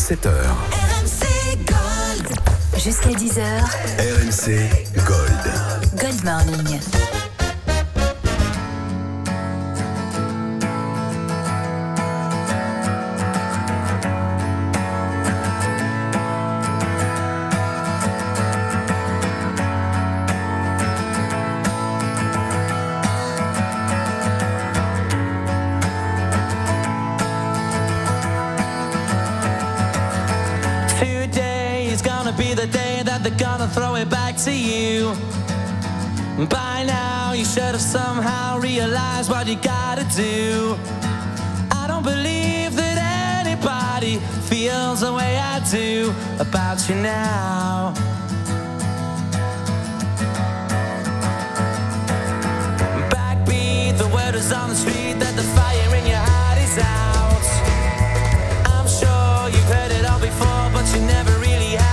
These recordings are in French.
7h. RMC Gold. Jusqu'à 10h. RMC Gold. Gold Morning. Be the day that they're gonna throw it back to you. By now you should have somehow realized what you gotta do. I don't believe that anybody feels the way I do about you now. Backbeat, the word is on the street that the fire in your heart is out. I'm sure you've heard it all before, but you never really had.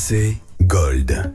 RMC Gold.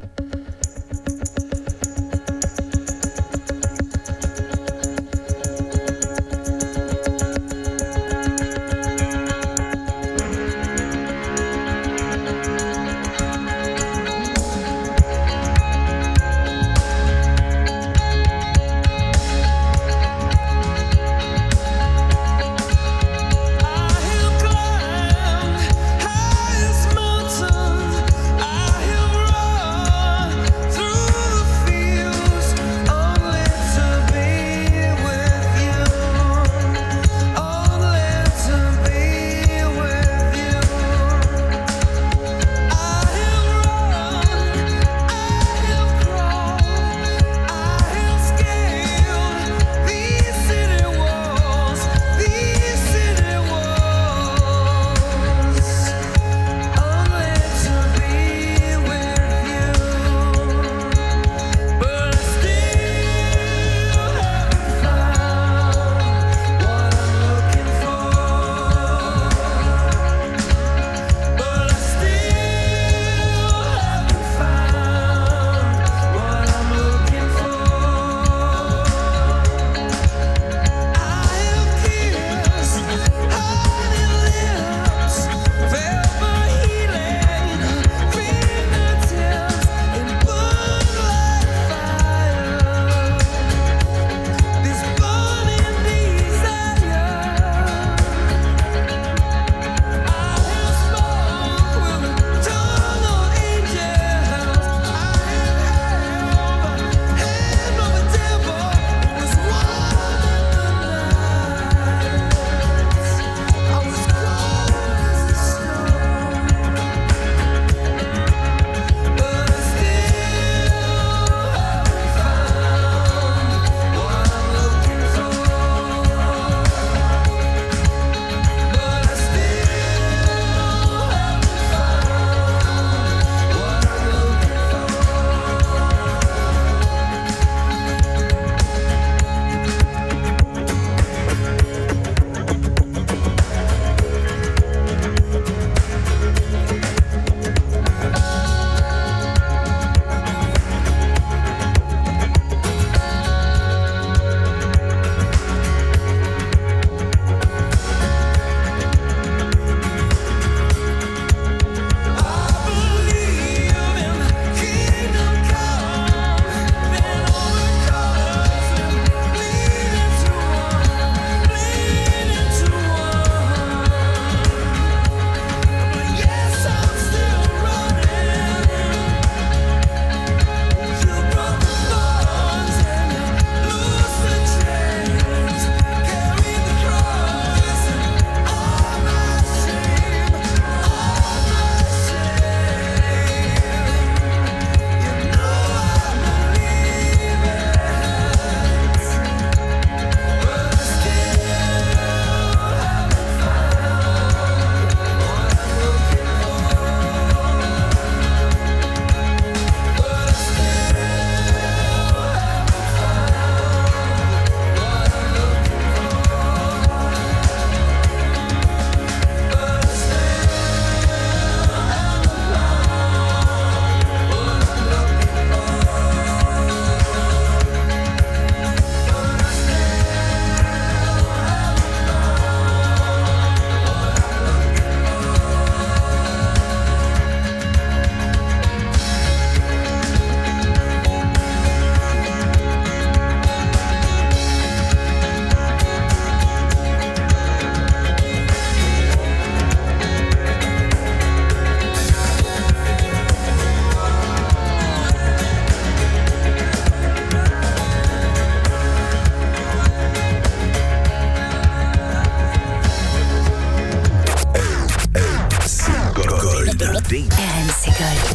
RMC Gold.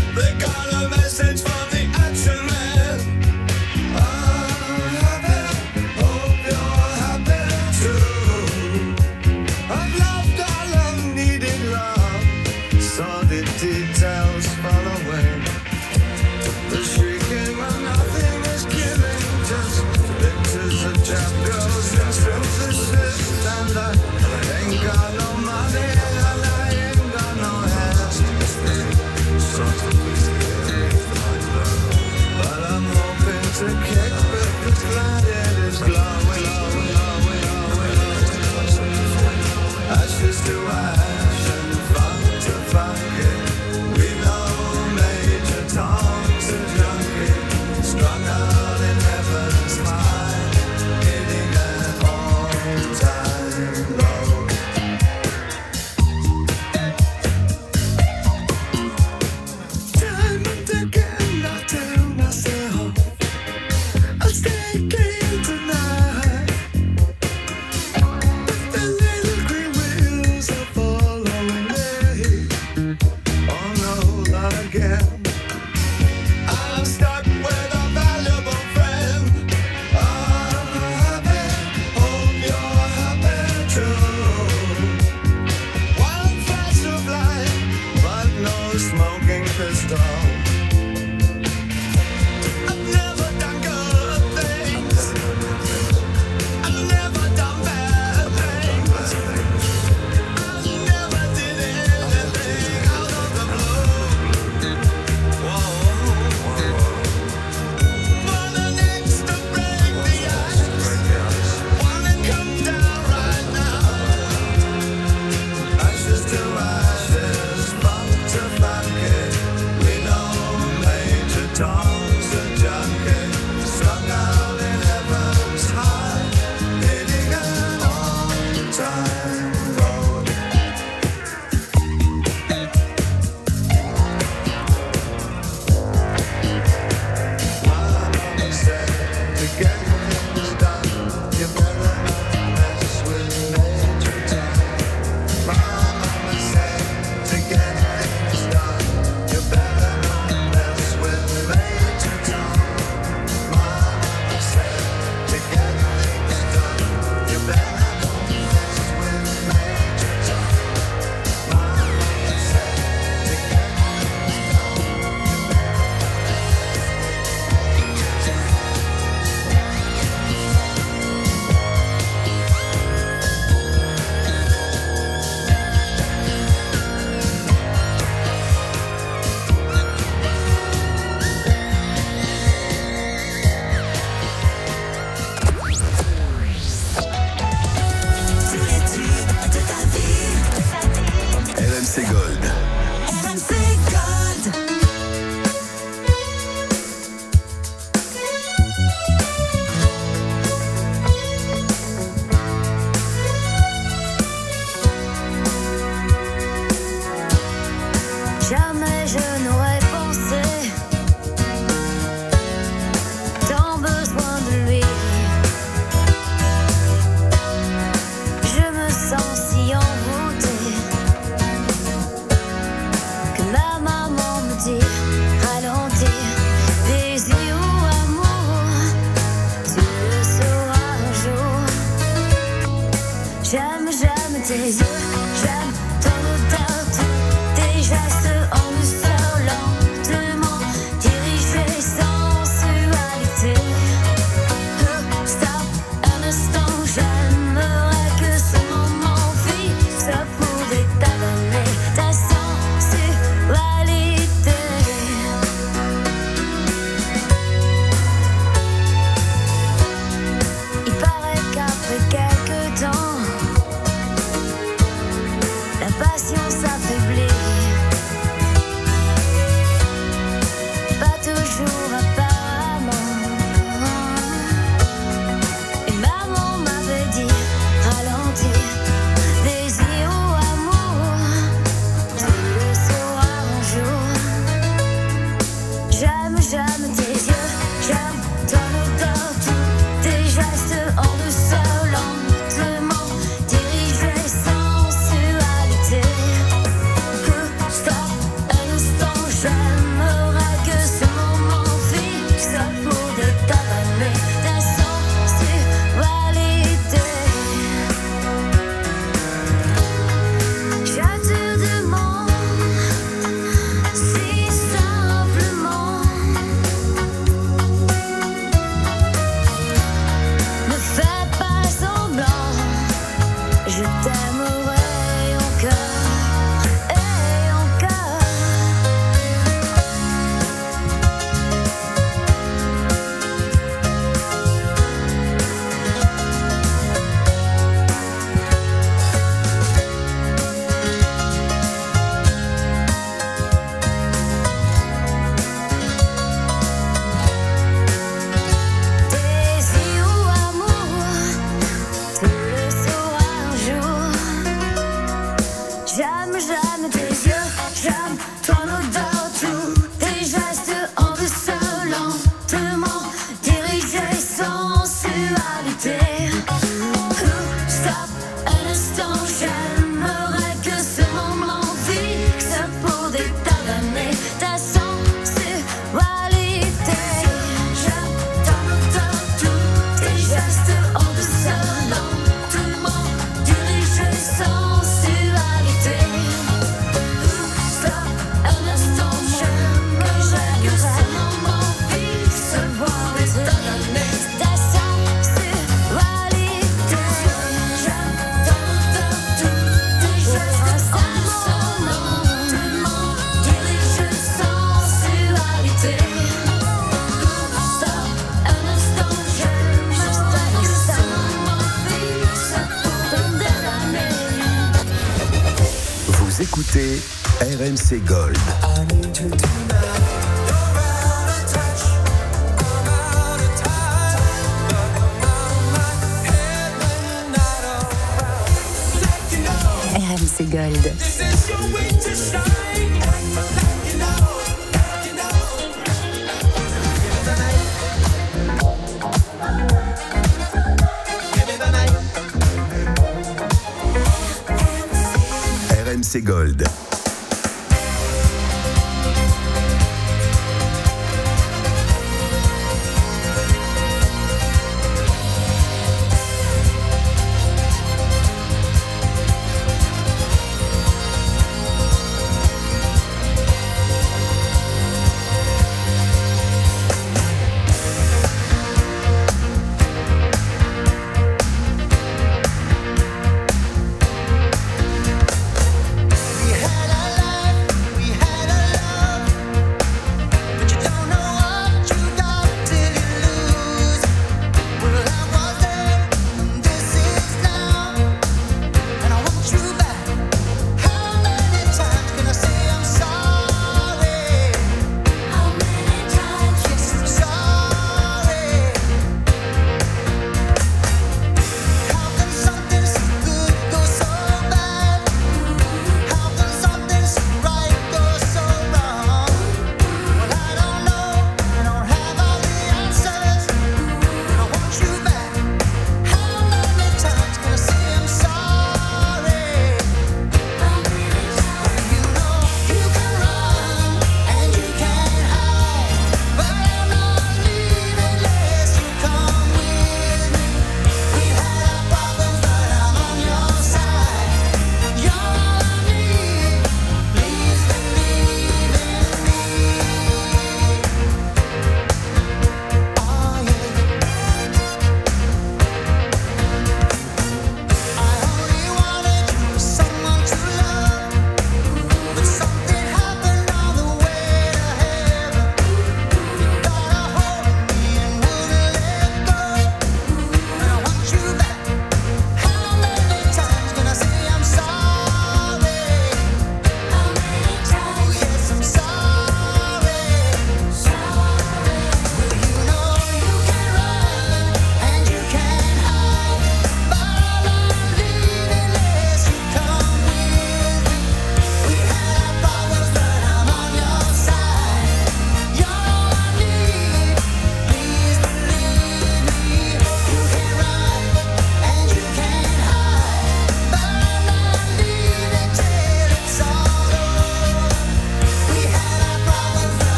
Message from the action man. I have it. again. I'm stuck with a valuable friend. Unhappy, hope you're happy too. One flash of light, but no smoking pistol. I've never done good things. I've never done bad things. I never did anything out of the blue. Whoa. Want an axe to break the ice. Wanna come down right now. Ashes to ashes, funk to funk it. We know RMC, RMC Gold. RMC Gold. RMC Gold. We had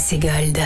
RMC Gold.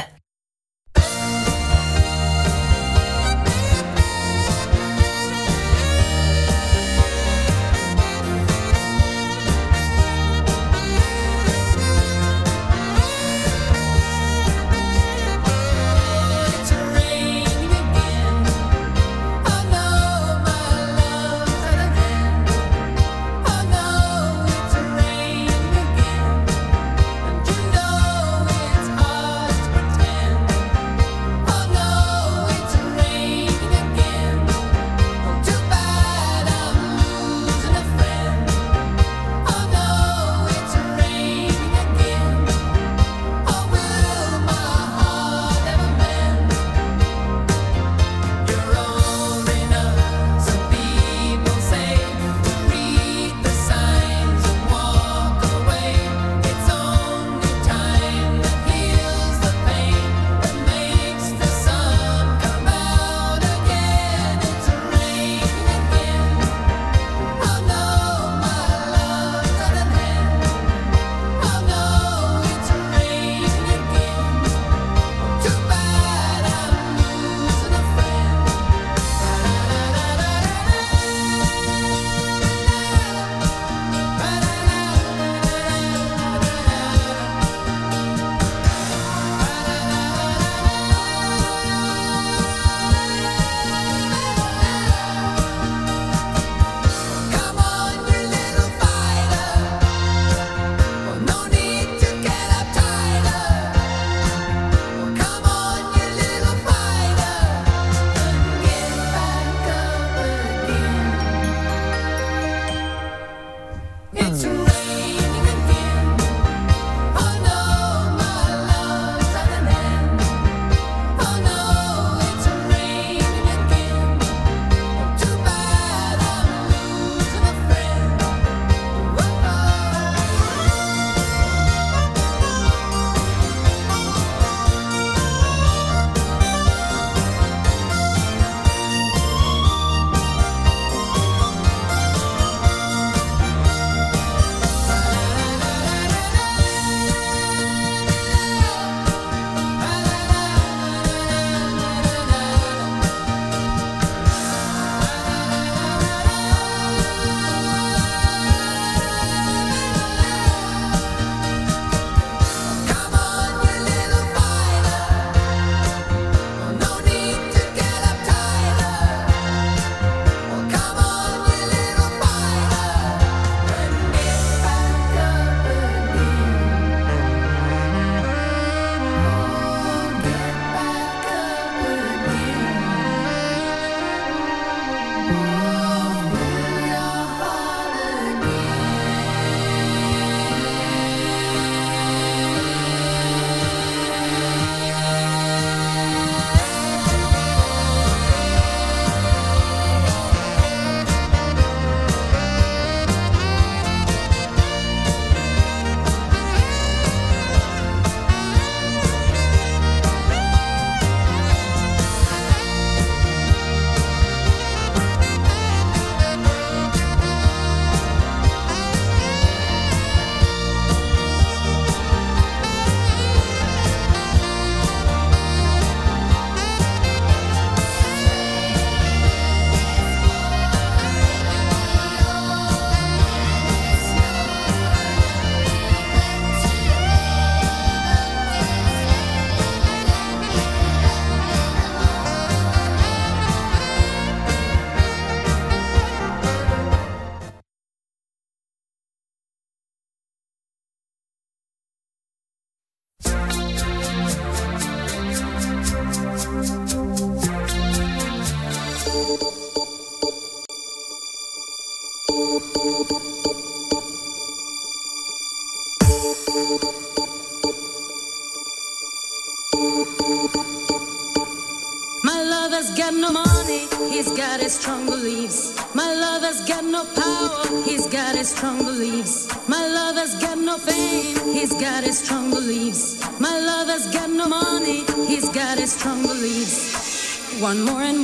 My lover's got no money, he's got his strong beliefs. My lover's got no power, he's got his strong beliefs. My lover's got no fame, he's got his strong beliefs. My lover's got no money, he's got his strong beliefs. Want more and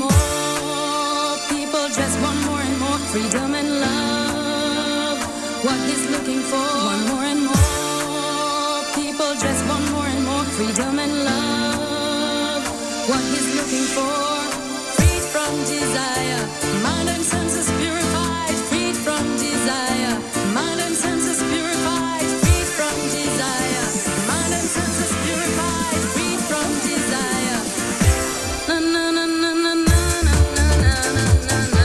more, people just want more and more freedom and love. What he's looking for, want more and more, people just want more and more freedom and love. What he's looking for, freed from desire, mind and senses purified, freed from desire, mind and senses purified, freed from desire, mind and senses purified, freed from desire. Na na na na na na na na na na.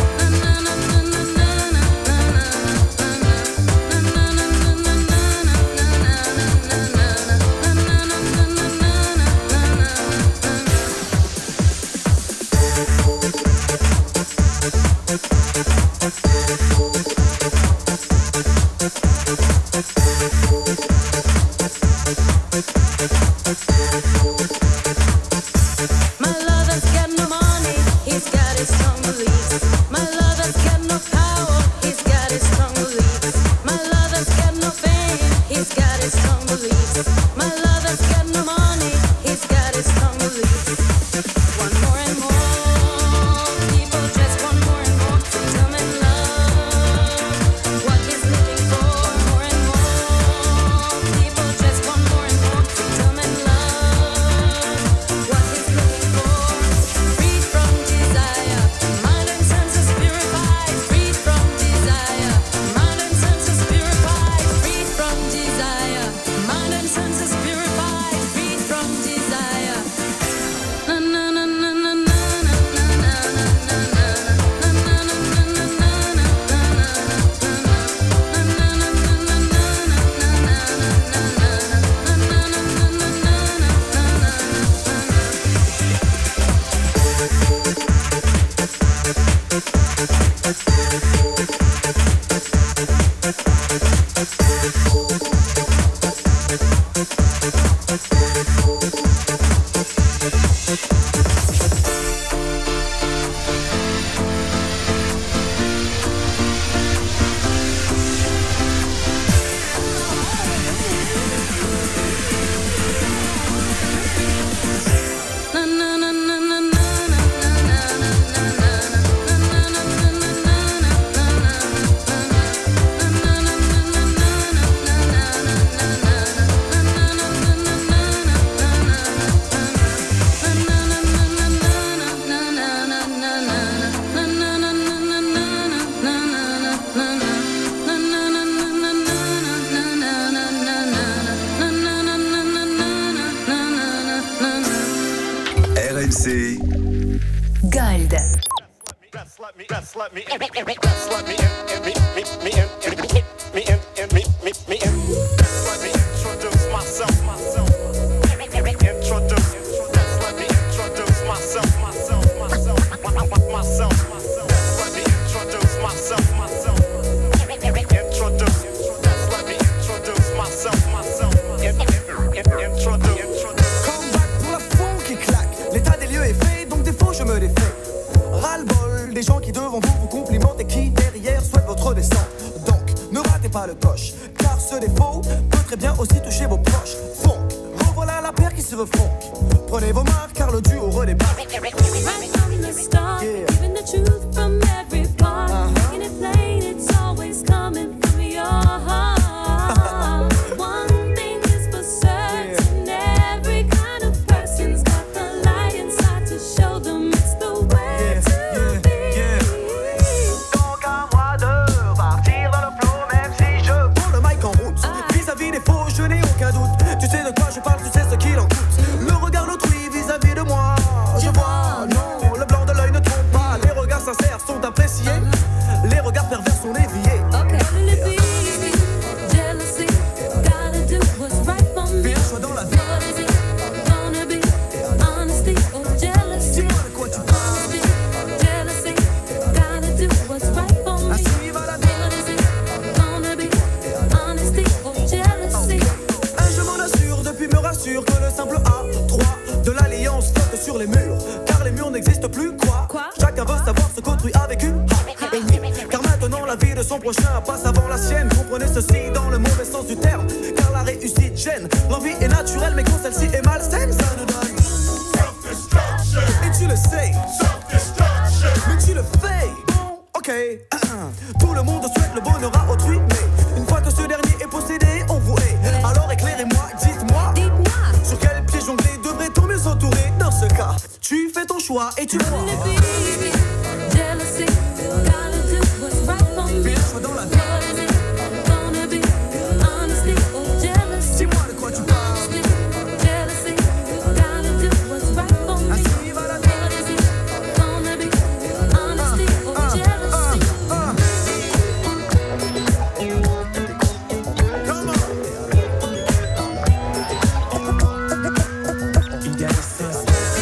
RMC Gold. Des gens qui devant vous complimentent et qui derrière souhaitent votre descente. Donc ne ratez pas le coche, car ce défaut peut très bien aussi toucher vos proches. Funk, revoilà la paire qui se veut funk. Prenez vos marques car le duo redébarque. Right from the start, giving the truth from every part, making it plain, it's always coming from your heart. One thing is for certain, every kind of person's got the light inside to show them it's the way to be. Vis-à-vis des faux, je n'ai aucun doute. Tu sais de quoi je parle, tu sais ce qu'il en coûte. Le regard d'autrui vis-à-vis de moi, je vois, non, le blanc de l'œil ne trompe pas. Les regards sincères sont appréciés, les regards pervers sont déviés. Jealousy, gotta do what's right for me. Fais un choix dans la vie. What is it gonna be? Honesty or jealousy? Dis-moi de quoi tu parles. Jealousy, gotta do what's right for me. Ainsi va la vie. What is it gonna be? Honesty or jealousy? Je m'en assure, depuis me rassure que le simple A3 de l'alliance flotte sur les murs. Car les murs n'existent plus, quoi. Chacun veut savoir ce qu'autrui a vécu. Car maintenant la vie de son prochain passe avant la sienne. Comprenez ceci dans le mauvais sens du terme. Car la réussite gêne. L'envie est naturelle, mais quand celle-ci est malsaine, ça nous donne self-destruction. Et tu le sais, self-destruction. Mais tu le fais. Bon, ok. Tout le monde souhaite le bonheur à autrui, mais une fois que ce dernier est possédé, on vous hait. Alors éclairez-moi, dites-moi sur quel choix et tu vois. Jealousy, gotta do what's right for me. Fais un choix dans la vie. Gonna be honesty or jealousy. Dis-moi de quoi tu parles. Jealousy, gotta do what's right for me. Ainsi va la vie. Gonna be honesty or jealousy. Come on. Il y a des sens.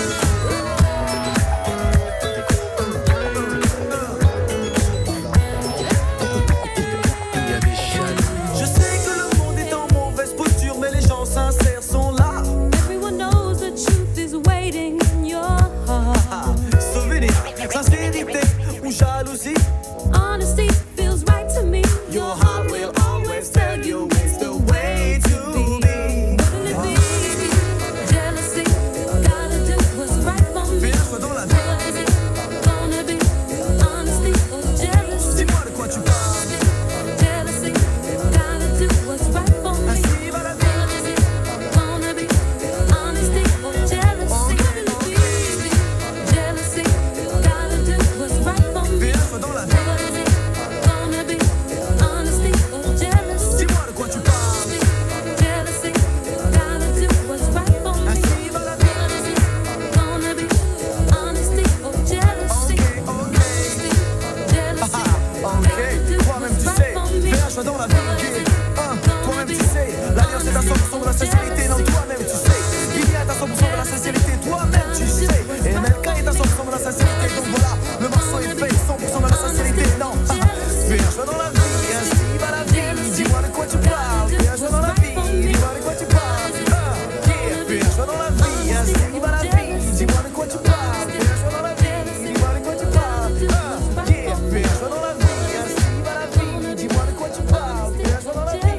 Je sais que le monde est en mauvaise posture, mais les gens sincères sont là. Everyone knows the truth is waiting in your heart. Souvenir, sincérité ou jalousie. Honesty feels right to me. Your heart will always tell you it's the way to be. Wouldn't it be jealousy? Gotta do what's right for me. Fais un choix dans la vie. Gonna be honesty or jealousy. Dis-moi de quoi tu parles. Jealousy, gotta do what's right for me. Ainsi va la vie. Gonna be honesty or jealousy. Jealousy, gotta do what's right for me. Fais un choix dans la vie. Gonna be honesty or jealousy. Dis-moi de quoi tu parles. Jealousy, gotta do what's right for me. Ainsi va la vie. Gonna be honesty or jealousy. Jealousy, Ok, toi-même tu sais, fais un choix dans la vie. Toi-même tu sais, l'alliance est à 100% de la sincérité. Non, toi-même tu sais, Billy est à 100% de la sincérité. Toi-même tu sais, et MLK est à 100% de la sincérité. Donc voilà, le morceau est fait 100% de la sincérité. Non, fais un choix dans la vie, ainsi va la vie. Dis-moi de quoi tu parles, fais un choix dans la vie. Dis-moi de quoi tu parles. Yeah, fais un choix dans la vie, ainsi va la vie. Dis-moi de quoi tu parles, fais un choix dans la vie. Dis-moi de quoi tu parles. Yeah, fais un choix dans la vie, ainsi va la vie. Dis-moi de quoi tu parles, fais un choix dans la vie.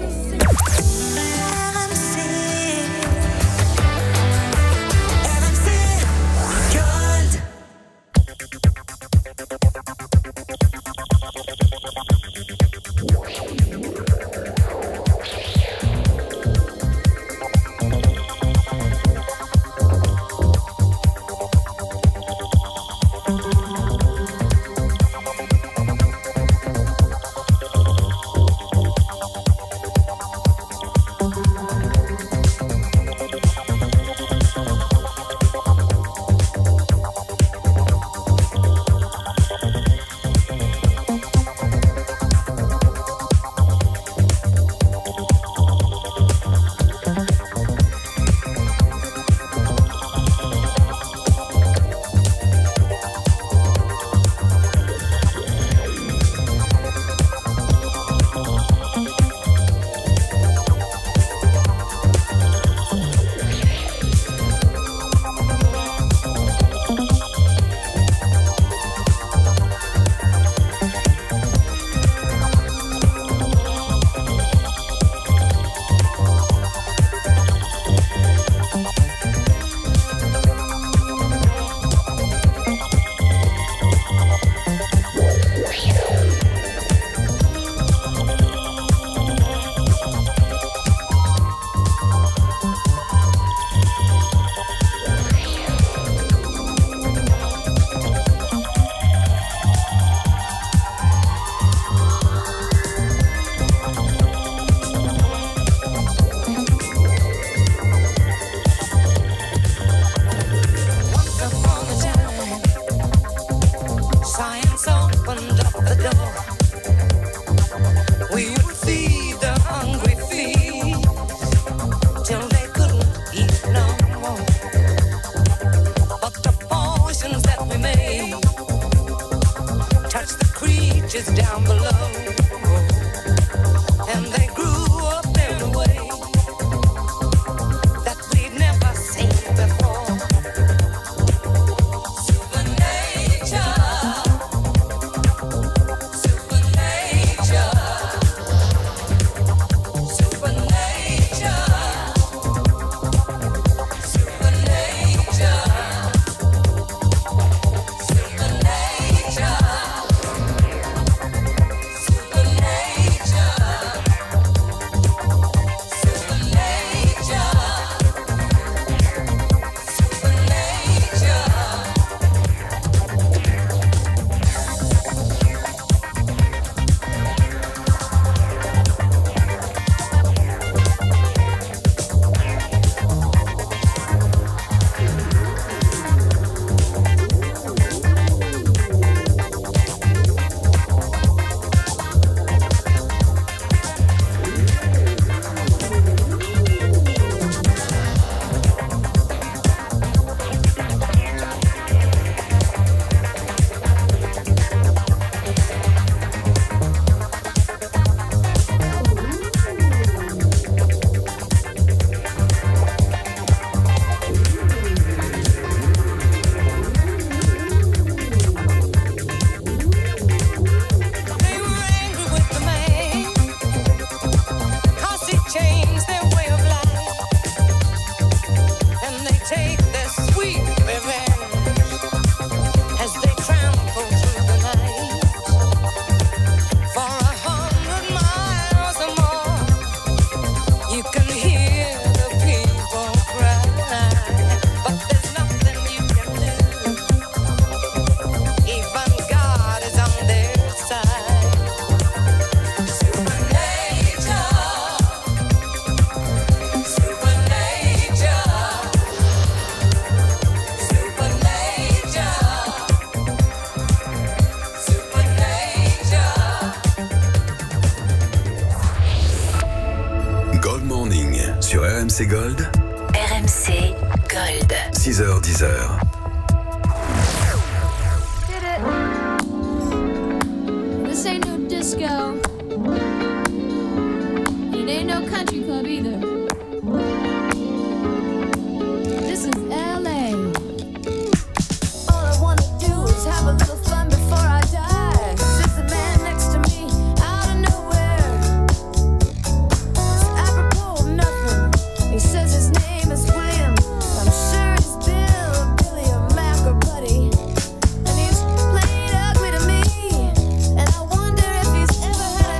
RMC Gold. RMC Gold. 6h, 10h. This ain't no disco. It ain't no country club either. This is LA. All I wanna do is have a little fun before I die. Sits a man next to me out of nowhere. It's apropos of nothing. He says his name is William. I'm sure it's Bill, Billy, or Mac or Buddy. And he's playing ugly to me. And I wonder if he's ever had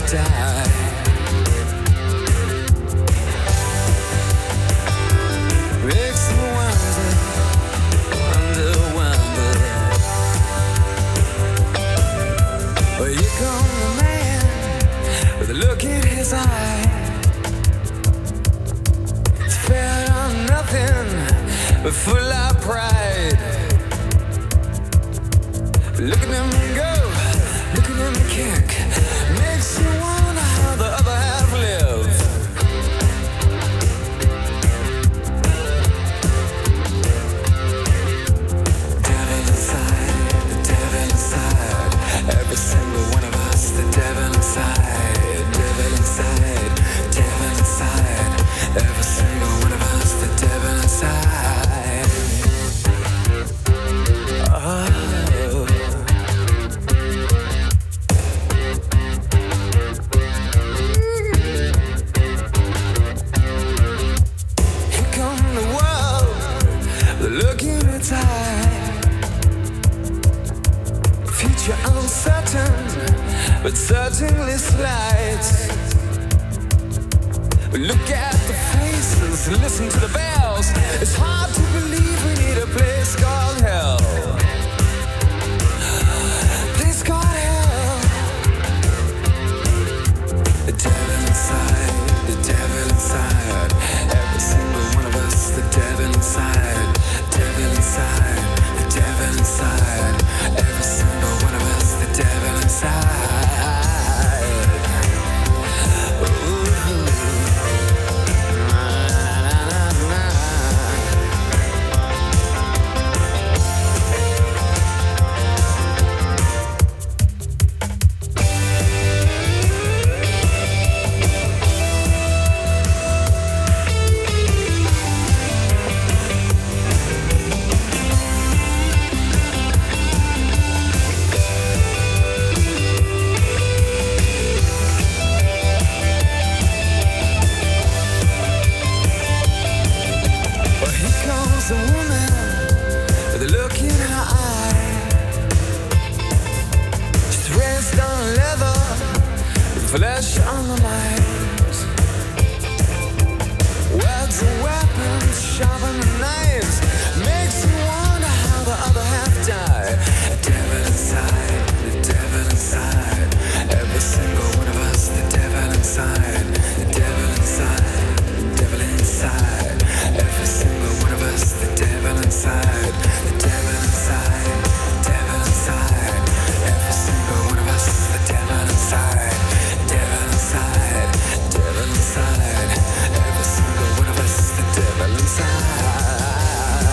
die. Makes me wonder. Well, here comes the man with a look in his eye. It's fed on nothing but full of pride. Look at him go, look at him kick. Makes you wonder how the other half lives. Every single one of us, the devil inside, devil inside, devil inside. Every single one of us, the devil inside. Oh. Here come the world, the look in its eye. Future uncertain, but certainly slight. Look at the faces, listen to the bells. It's hard to believe we need a place called hell. Place called hell. The devil inside, the devil inside. Every single one of us, the devil inside. Devil inside, the devil inside. Every single one of us, the devil inside. A woman with a look in her eye. She's raised on leather, with flesh on the mind. Words are weapons, sharpen the knives. Makes you wonder how the other half died. The devil inside, the devil inside. Every single one of us, the devil inside. The devil inside, the devil inside. Every single one of us, the devil inside, the devil inside, the devil inside. Every single one of us, the devil inside, devil inside, devil inside. Every single one of us, the devil inside.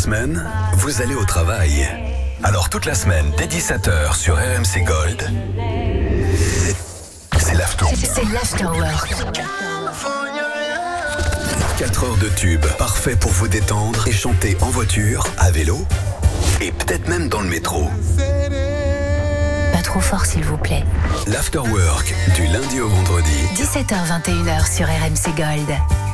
semaine, vous allez au travail. Alors toute la semaine, dès 17h sur RMC Gold, c'est l'after. C'est l'afterwork. 4 heures de tube, parfait pour vous détendre et chanter en voiture, à vélo et peut-être même dans le métro. Pas trop fort s'il vous plaît. L'afterwork, du lundi au vendredi. 17h-21h sur RMC Gold.